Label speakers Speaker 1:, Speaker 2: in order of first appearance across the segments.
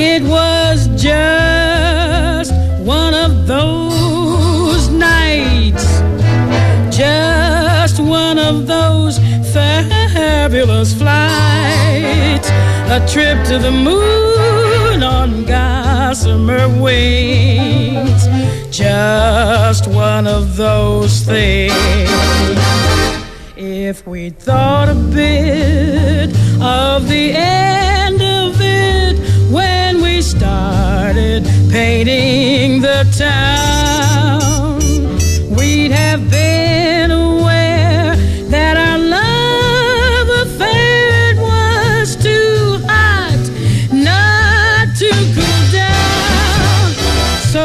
Speaker 1: It was just one of those nights, just one of those fabulous flights, a trip to the moon on gossamer wings, just one of those things. If we thought a bit of the end of it when we started painting the town, we'd have been aware that our love affair was too hot not to cool down. So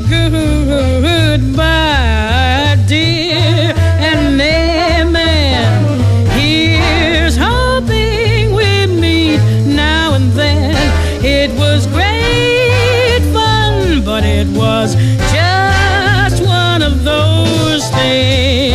Speaker 1: goodbye, dear, and amen. Here's hoping we meet now and then. It was great fun, but it was just one of those things.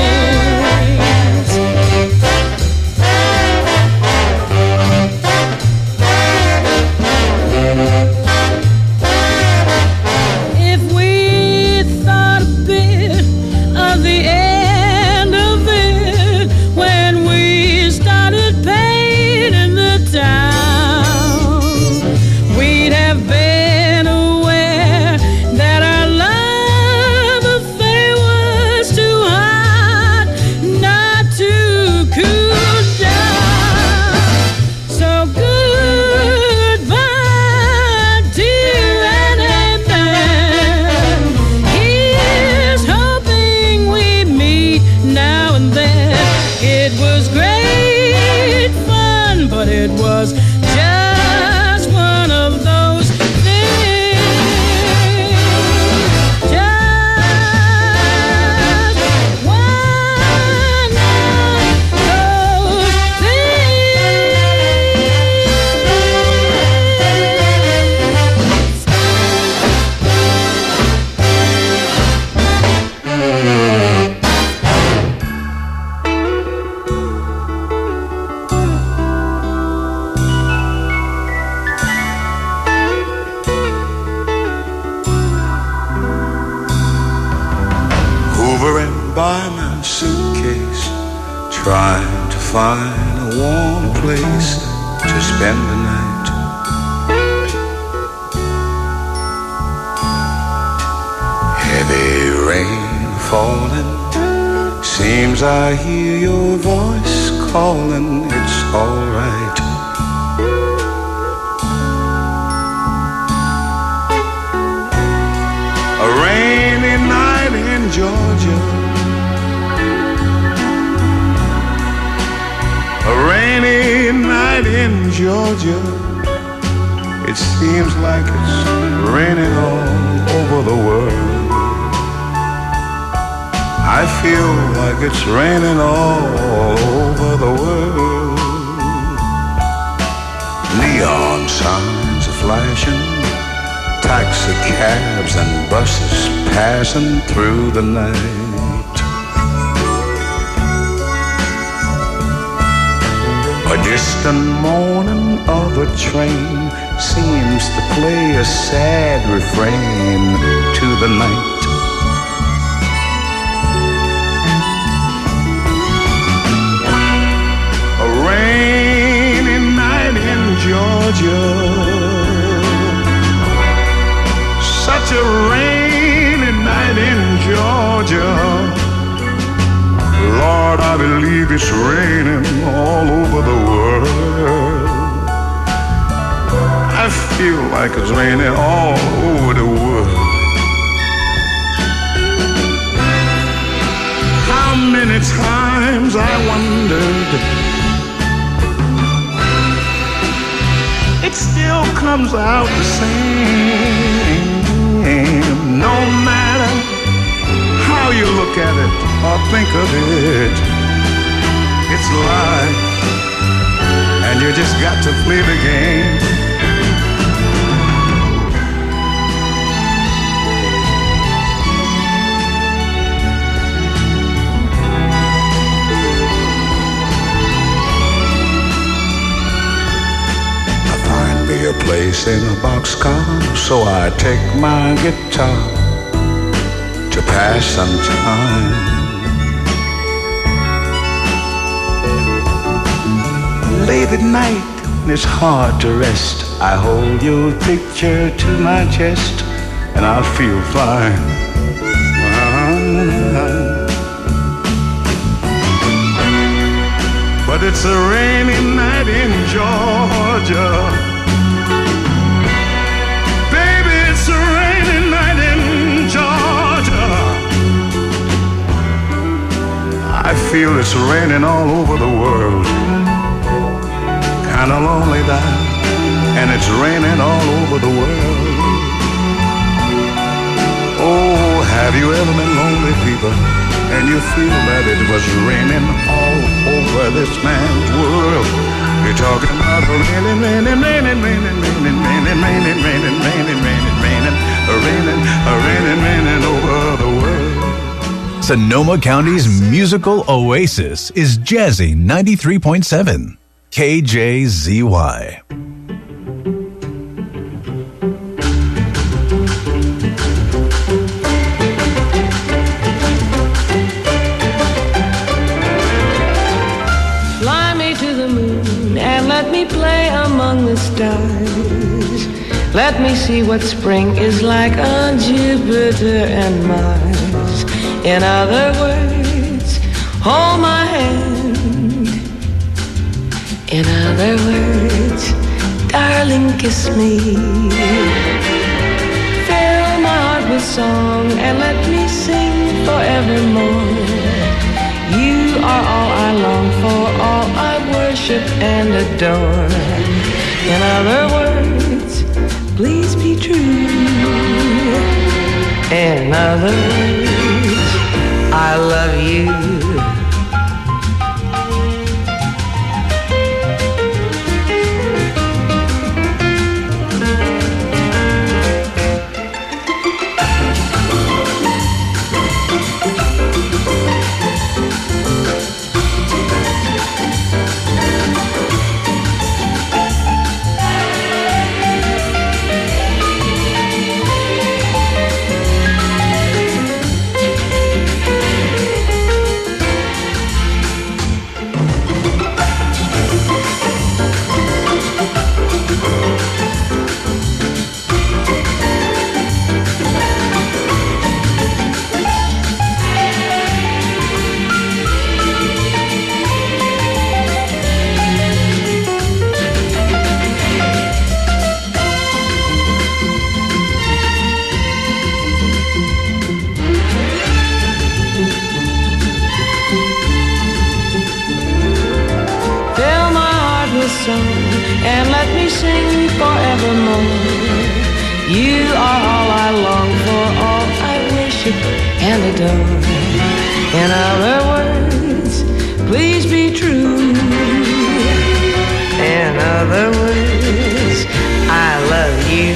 Speaker 1: If we thought a bit of the end of it when we started painting the town, we'd have been aware that our love affair was too hot not to cool down. So goodbye, dear, and amen. Here's hoping we meet now and then. It was great fun, but it was just one of those things. Just one of those
Speaker 2: Hovering by my suitcase, trying to find a warm place to spend the night. Heavy rain falling, seems I hear your voice calling. It's all right. A rainy night in Georgia, a rainy night in Georgia. It seems like it's raining all over the world. I feel like it's raining all over the world. Neon signs are flashing, taxi cabs and buses passing through the night. A distant moaning of a train seems to play a sad refrain to the night. A rainy night in Georgia, such a rainy night in Georgia. Lord, I believe it's raining all over the world. I feel like it's raining all over the world. How many times I wondered, it still comes out the same. No matter how you look at it or think of it, it's life, and you just got to play the game. I find me a place place in a boxcar, so I take my guitar to pass some time. Late at night, when it's hard to rest, I hold your picture to my chest, and I feel fine. But it's a rainy night in Georgia. Baby, it's a rainy night in Georgia. I feel it's raining all over the world. Kinda lonely now, and it's raining all over the world. Oh, have you ever been lonely, people, and you feel that it was raining all over this man's world? You're talking about raining, raining, raining, raining, raining, raining, raining, raining, raining, raining, raining, raining, raining, raining over the world.
Speaker 3: Sonoma County's musical oasis is Jazzy 93.7 KJZY.
Speaker 4: Let me play among the stars. Let me see what spring is like on Jupiter and Mars. In other words, hold my hand. In other words, darling, kiss me. Fill my heart with song and let me sing forevermore. You are all I long for, all I worship and adore. In other words, please be true. In other words, I love you. And let me sing forevermore. You are all I long for, all I worship and adore. In other words, please be true. In other words, I love you.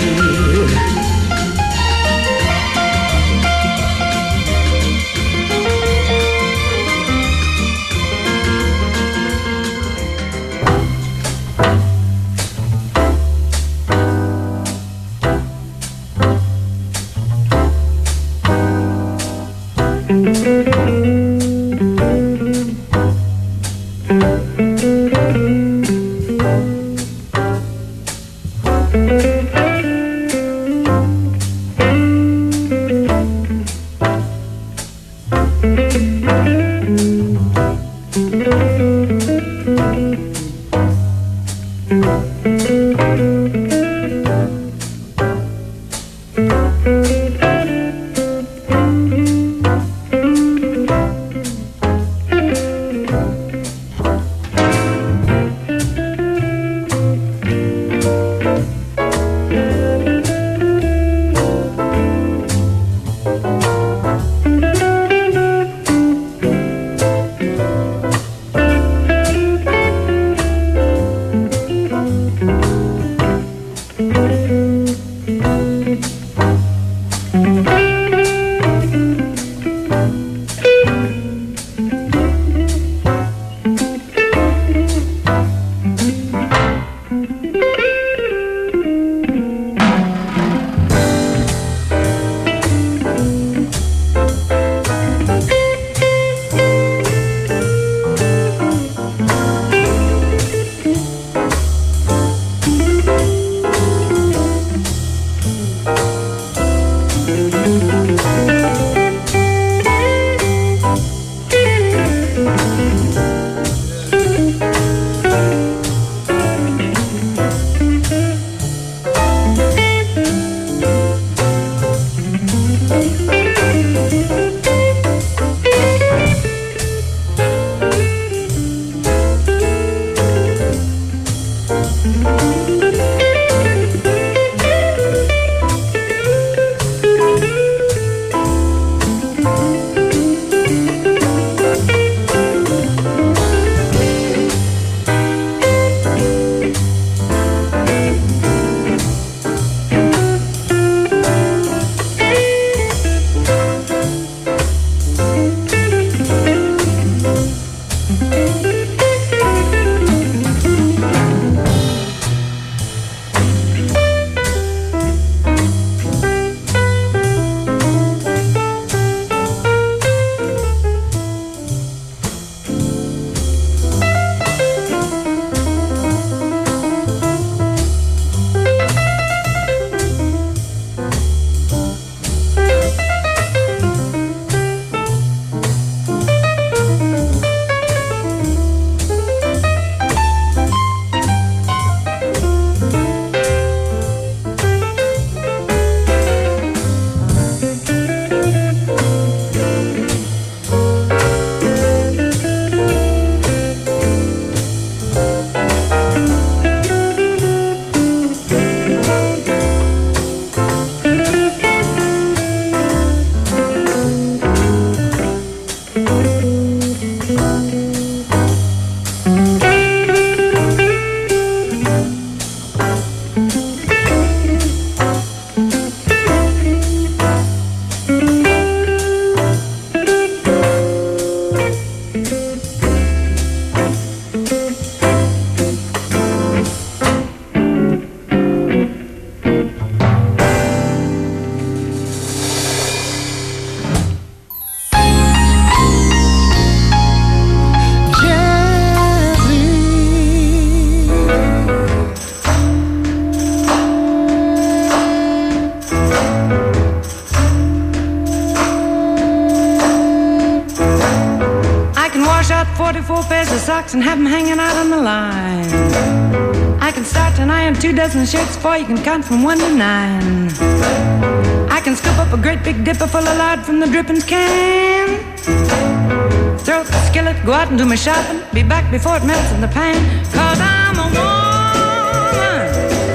Speaker 4: 4 pairs of socks and have them hanging out on the line. I can start to iron 2 dozen shirts before you can count from 1 to 9. I can scoop up a great big dipper full of lard from the drippings can. Throw up the skillet, go out and do my shopping, be back before it melts in the pan. 'Cause I'm a woman,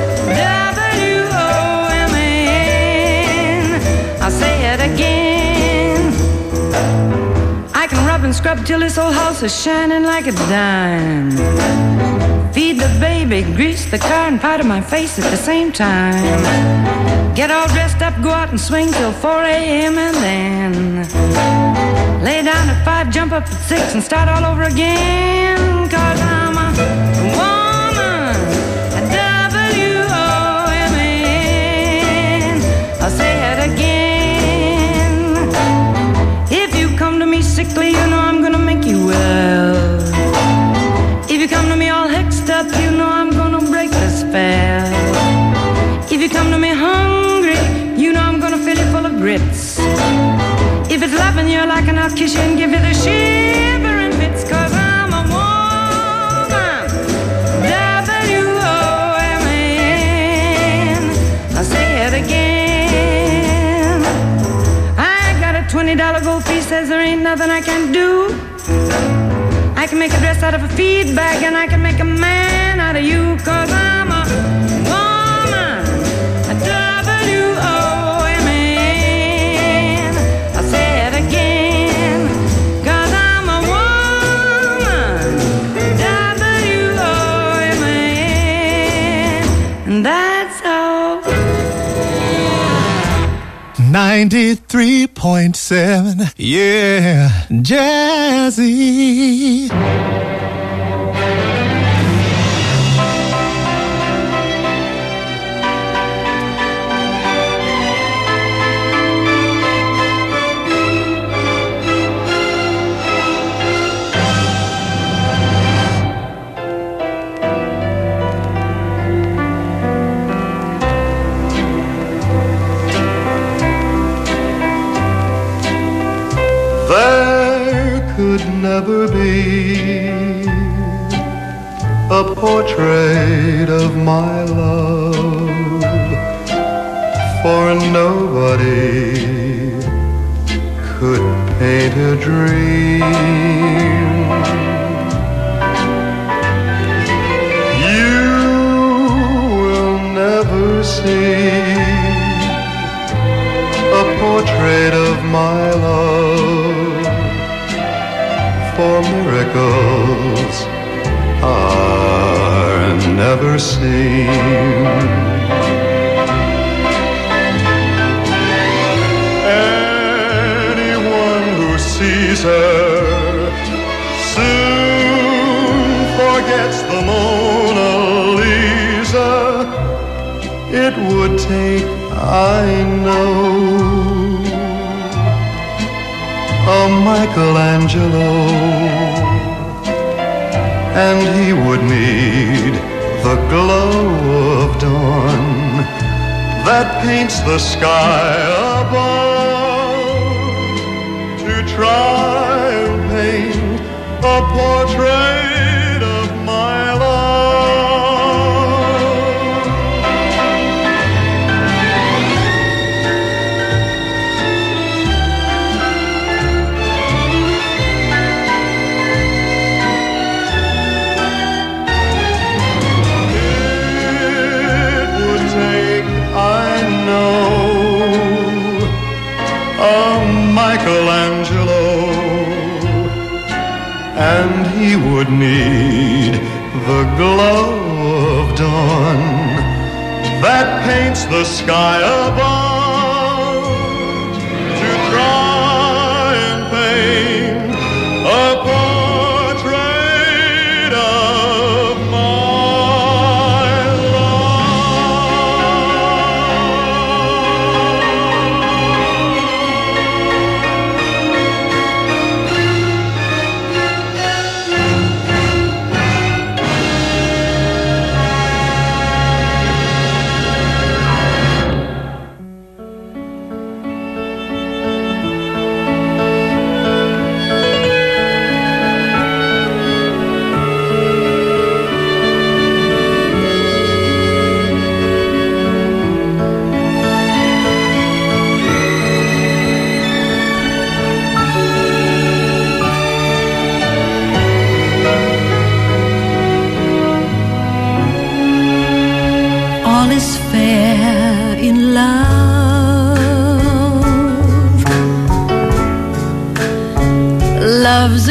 Speaker 4: W-O-M-A-N. I'll say it again. I can rub and scrub till this old house is shining like a dime. Feed the baby, grease the car, and powder my face at the same time. Get all dressed up, go out and swing till 4 a.m. and then lay down at 5, jump up at 6 and start all over again. 'Cause I'm a woman, a W-O-M-A-N. I'll say it again. If you come to me sickly, you know I'm gonna make you well. If you come to me all hexed up, you know I'm gonna break the spell. If you come to me hungry, you know I'm gonna fill you full of grits. If it's loving you like, and I'll kiss you and give you the shivering fits. 'Cause I'm a woman, W-O-M-A-N. I'll say it again. I got a $20 gold piece, says there ain't nothing I can't do. I can make a dress out of a feed bag, and I can make a man out of you. 'Cause I'm a woman, a W-O-M-A-N. I'll say it again. 'Cause I'm a woman, W-O-M-A-N. And that's all.
Speaker 5: 93.7, yeah, Jazzy.
Speaker 6: There could never be a portrait of my love, for nobody could paint a dream. You will never see a portrait of my love, for miracles are never seen. Anyone who sees her soon forgets the Mona Lisa. It would take, I know, a Michelangelo, and he would need the glow of dawn that paints the sky above to try and paint a portrait of my love. Michelangelo, and he would need the glow of dawn that paints the sky above to try and paint a portrait of my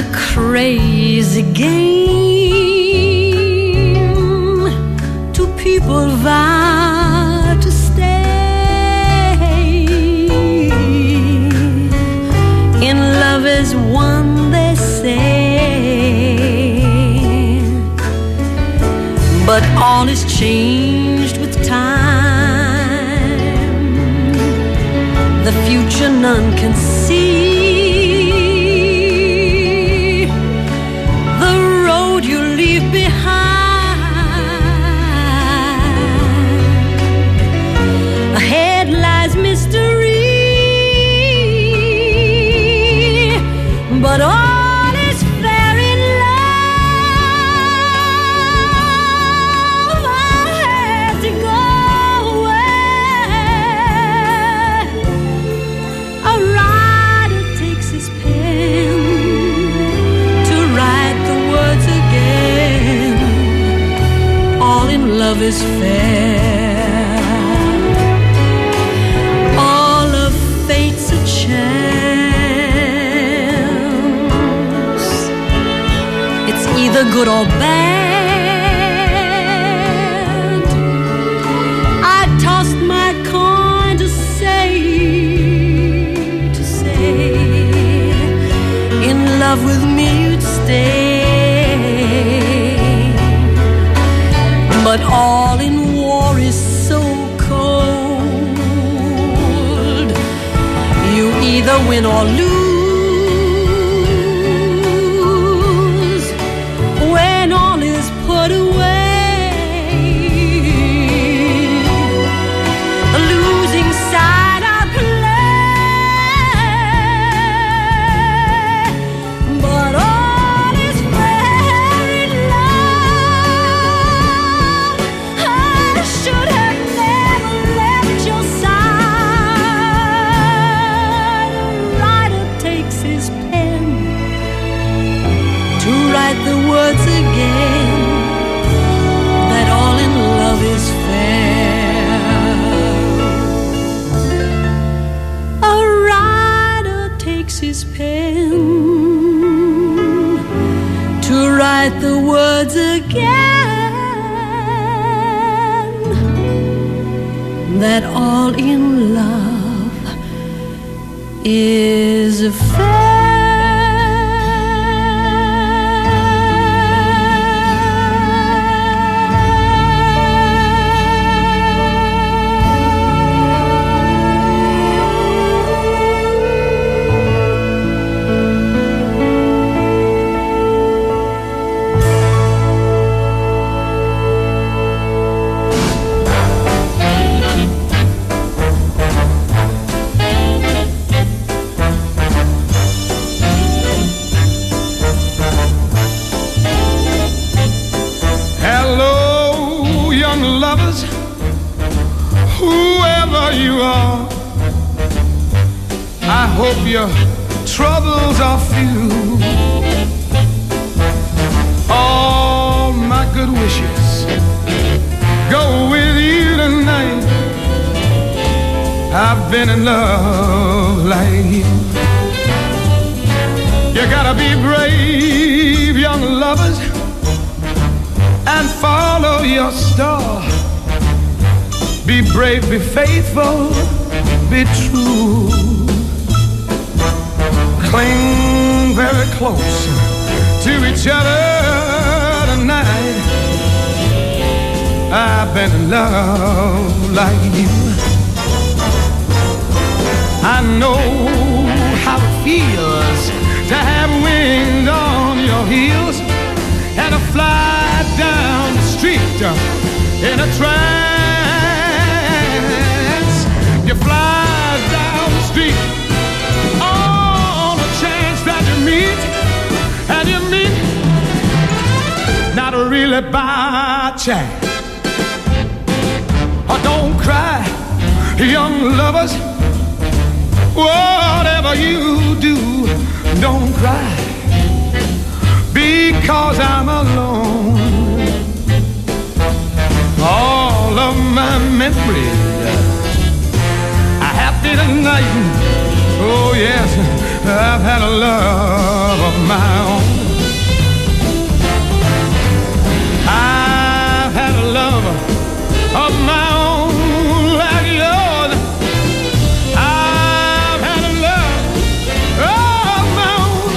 Speaker 1: crazy game. Two people vow to stay. In love is one, they say, but all is changed with time. The future none can see. The road you leave behind. Ahead lies mystery, but all is fair in love. I had to go away. A writer takes his pen to write the words again. All in love is fair. All of fate's a chance. It's either good or bad. I tossed my coin to say, in love with me you'd stay. But all in war is so cold. You either win or lose. When all is put away, the losing side I play. But all is fair in love. I should have never left your side. A writer takes his pen to write the words again, that all in love is fair. A writer takes his pen to write the words again, that all in love is fair.
Speaker 6: Hello, young lovers, whoever you are. I hope your troubles are few. All my good wishes go with you tonight. I've been in love like you. You gotta be brave, young lovers, and follow your star. Be brave, be faithful, be true. Cling very close to each other tonight. I've been in love like you. I know how it feels to have wings on your heels and to fly down the street in a trance. You fly down the street on a chance that you meet, and you meet not really by chance. Oh, don't cry, young lovers. Whatever you do, don't cry, because I'm alone. All of my memories are happy tonight. Oh yes, I've had a love of my own. I've had a love of my own like yours. I've had a love of my own.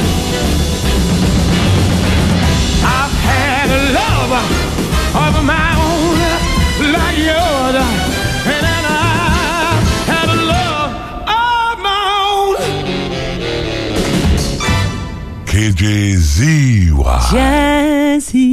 Speaker 6: I've had a love of my own like yours. And then I've had a love of my own.
Speaker 7: KJZY.
Speaker 1: Jazzy.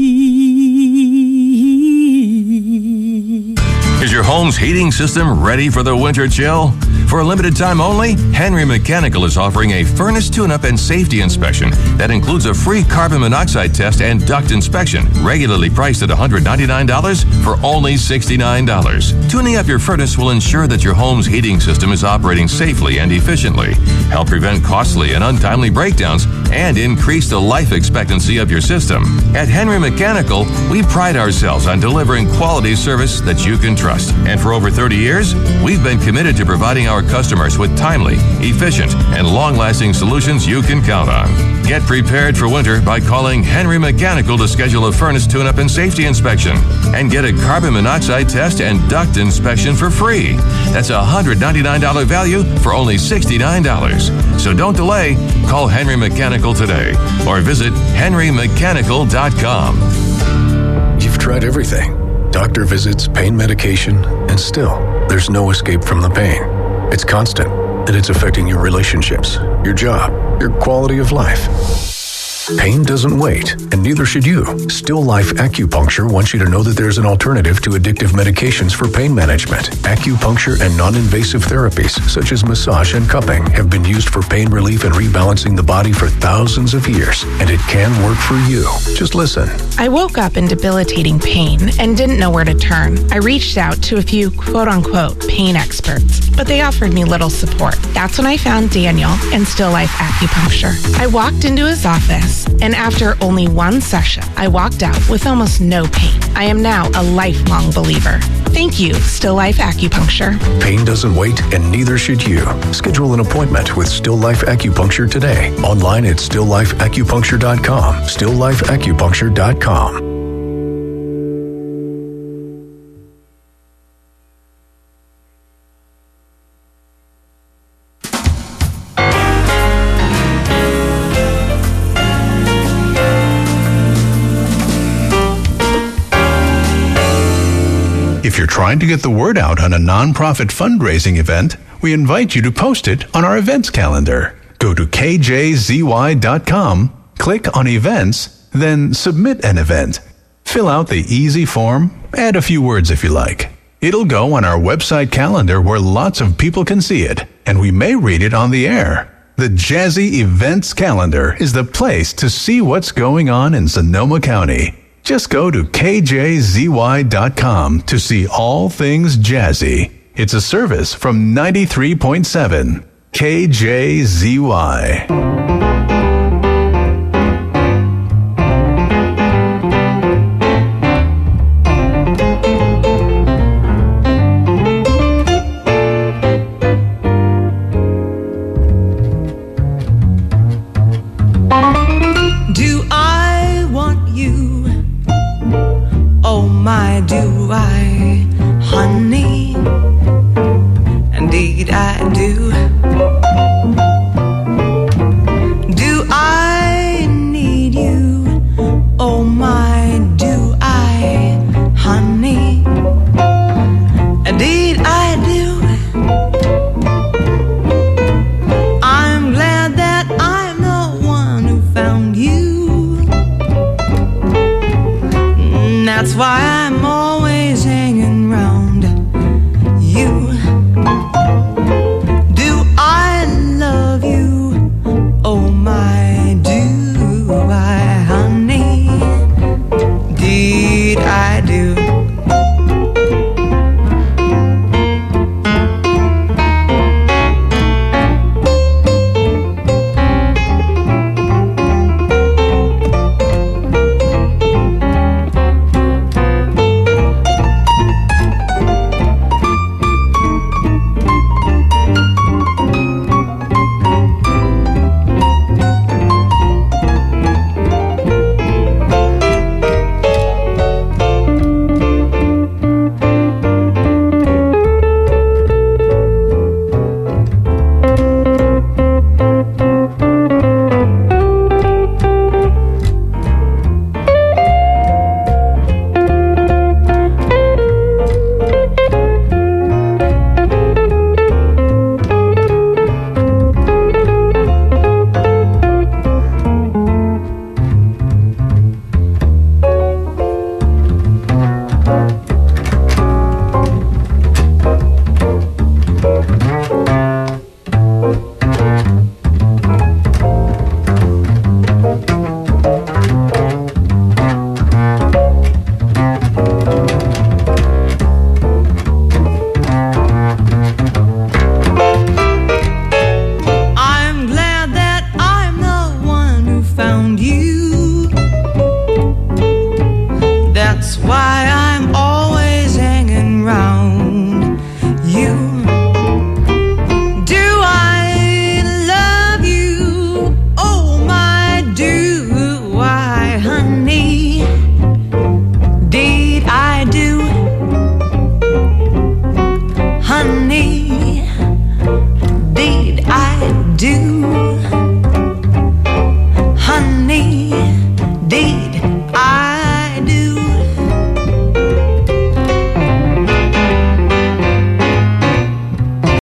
Speaker 8: Is your home's heating system ready for the winter chill? For a limited time only, Henry Mechanical is offering a furnace tune-up and safety inspection that includes a free carbon monoxide test and duct inspection, regularly priced at $199 for only $69. Tuning up your furnace will ensure that your home's heating system is operating safely and efficiently, help prevent costly and untimely breakdowns, and increase the life expectancy of your system. At Henry Mechanical, we pride ourselves on delivering quality service that you can trust. And for over 30 years, we've been committed to providing our customers with timely, efficient, and long-lasting solutions you can count on. Get prepared for winter by calling Henry Mechanical to schedule a furnace tune-up and safety inspection and get a carbon monoxide test and duct inspection for free. That's a $199 value for only $69. So don't delay. Call Henry Mechanical today or visit henrymechanical.com.
Speaker 9: You've tried everything. Doctor visits, pain medication, and still, there's no escape from the pain. It's constant, and it's affecting your relationships, your job, your quality of life. Pain doesn't wait, and neither should you. Still Life Acupuncture wants you to know that there's an alternative to addictive medications for pain management. Acupuncture and non-invasive therapies, such as massage and cupping, have been used for pain relief and rebalancing the body for thousands of years, and it can work for you. Just listen.
Speaker 10: I woke up in debilitating pain and didn't know where to turn. I reached out to a few quote-unquote pain experts, but they offered me little support. That's when I found Daniel and Still Life Acupuncture. I walked into his office, and after only one session, I walked out with almost no pain. I am now a lifelong believer. Thank you, Still Life Acupuncture.
Speaker 9: Pain doesn't wait, and neither should you. Schedule an appointment with Still Life Acupuncture today. Online at stilllifeacupuncture.com. stilllifeacupuncture.com.
Speaker 3: If you're trying to get the word out on a nonprofit fundraising event, we invite you to post it on our events calendar. Go to kjzy.com, click on events, then submit an event. Fill out the easy form, add a few words if you like. It'll go on our website calendar where lots of people can see it, and we may read it on the air. The Jazzy Events Calendar is the place to see what's going on in Sonoma County. Just go to kjzy.com to see all things jazzy. It's a service from 93.7 KJZY.
Speaker 1: Do I want you? Oh my, do I, honey? Indeed I do.